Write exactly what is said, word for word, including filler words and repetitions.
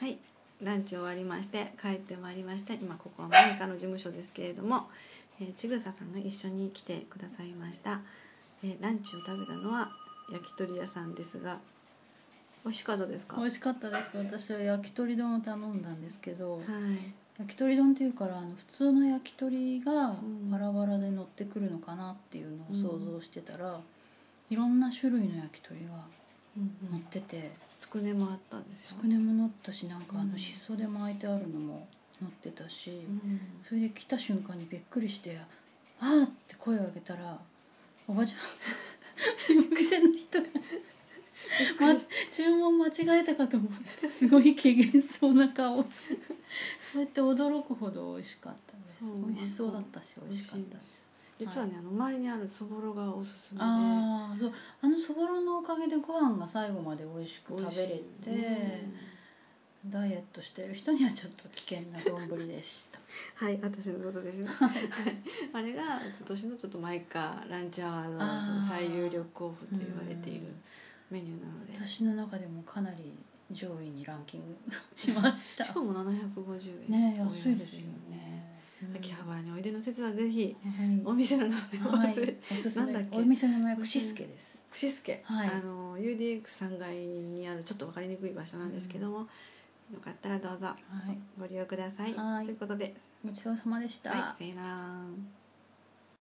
はい、ランチ終わりまして帰ってまいりまして、今ここはマイカの事務所ですけれども、えー、ちぐささんが一緒に来てくださいました。えー、ランチを食べたのは焼き鳥屋さんですが、美味しかったですか？ 美味しかったです。私は焼き鳥丼を頼んだんですけど、 はい、 焼き鳥丼っていうからあの普通の焼き鳥がバラバラで乗ってくるのかなっていうのを想像してたら、うん、いろんな種類の焼き鳥が乗ってて、うんうん、 つくねもあったんですよ。 つくねも乗ったし、なんかあのしそで巻いてあるのも乗ってたし、うん、それで来た瞬間にびっくりして「あー」って声を上げたらおばちゃん店の人がま、注文間違えたかと思ってすごい機嫌そうな顔をそうやって驚くほど美味しかったです。美味しそうだったし美味しかったです。 実はね、はい、あの周りにあるそぼろがおすすめで、 ああ、そう、あのそぼろのおかげでご飯が最後まで美味しく食べれて、ね、ダイエットしている人にはちょっと危険な丼でしたはい、私のことですねあれが今年のちょっとマイカランチアワードの最有力候補と言われているメニューなので、 私の中でもかなり上位にランキングしましたしかもななひゃくごじゅうえん、 ね、安いですよね。 秋葉原においでの説はぜひ、はい、お店の名前を忘れ、はい、 おすすめ。 なんだっけ、 お店の名前は串助です。 串助、 はい、 あの ユーディーエックスさんがいにあるちょっと分かりにくい場所なんですけども、うん、よかったらどうぞご利用ください。はい、ということでごちそうさまでした。 はい、さよなら。